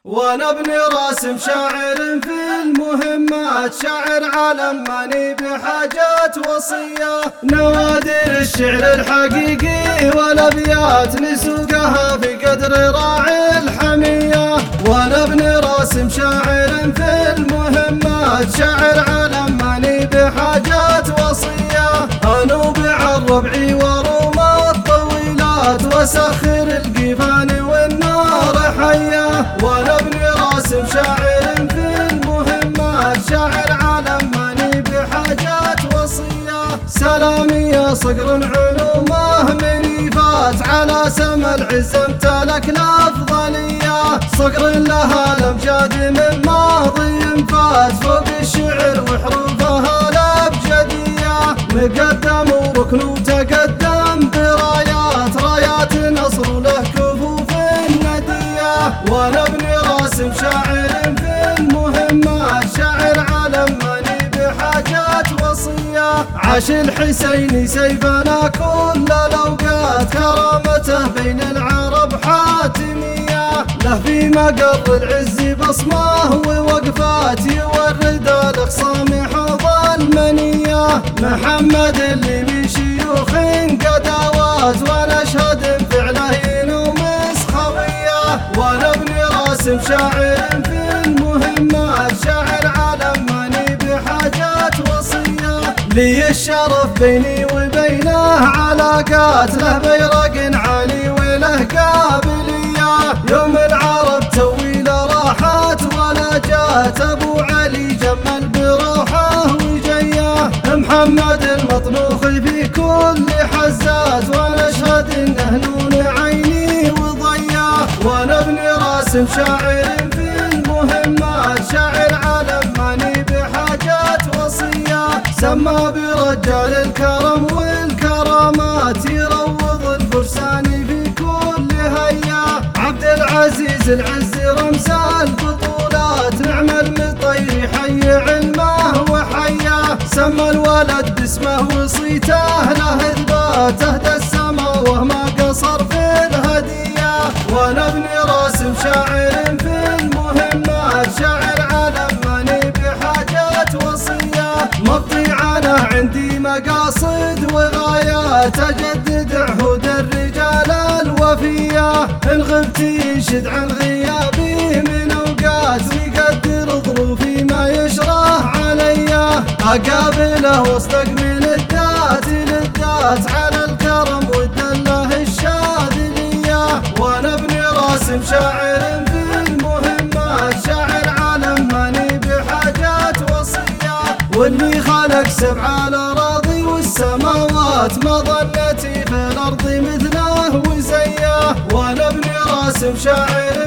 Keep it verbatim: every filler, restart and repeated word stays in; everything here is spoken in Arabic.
وانا ابني راسم شاعر في المهمات، شاعر عالم ماني بحاجات وصية، نوادر الشعر الحقيقي والابيات نسوقها في قدر راعي الحمية. وانا ابني راسم شاعر في المهمات، شاعر عالم ماني بحاجات وصية، انوبع الربعي وروم الطويلات وسخر القيفان والنار حية. وانا ابني راسم شاعر في المهمات، شاعر عالم ماني بحاجات وصية، سلامي يا صقر علومه من فات على سما العز امتلك الافضلية، صقر لها الامجاد من ماضي فات فوق الشعر وحروفها الابجدية، مقدم وركن وتقدم برايات، رايات نصر له كفوف الندية. وانا ابني راسم شاعر في المهمات، شاعر عالم ماني بحاجات وصية، عاش الحسيني سيفنا كل الاوقات، كرامته بين العرب حاتمية، له في مقر العز بصمه ووقفات، يورد الاخصام حوض المنية، محمد اللي من شيوخ قداوات، ونشهد فعله ينوم سخوية. وانا ابني راسم شاعر في المهمات، شاعر عالم ماني بحاجات وصية، لي الشرف بيني وبينه علاقات، له بيرق عالي وله قابلية، يوم العرب تويل راحات ولا جات، ابو علي جمل بروحه وجيه، محمد المطنوخ في كل حزات، ونشهد انه نون عيني وضياه. وانا ابني راسم شاعر في المهمات، شاعر عالم ماني بحاجات وصية، سمى برجال الكرم والكرامات، يروض الفرسان في كل هيا، عبد العزيز العز رمز البطولات، نعم المطير حي علمه وحياه، سمى الولد باسمه وصيته له اثبات، اهدى السما وما قصر في الهدية. وانا ابني راسم شاعر في المهمات، شاعر عالم ماني بحاجات وصية، مبطي عنه عندي مقاصد وغايات، اجدد عهود الرجال الوفية، ان غبت ينشد عن غيابي من اوقات، ويقدر ظروفي ما يشرح عليا، اقابله واصدق من الذات للذات، على الكرم والدله الشاذلية. وانا ابني راسم شاعر في المهمات، شاعر عالم ماني بحاجات وصية، واللي خلق سبع الاراضي والسماوات، ما ظنتي في الارض مثله وزيه. وانا ابني راسم شاعر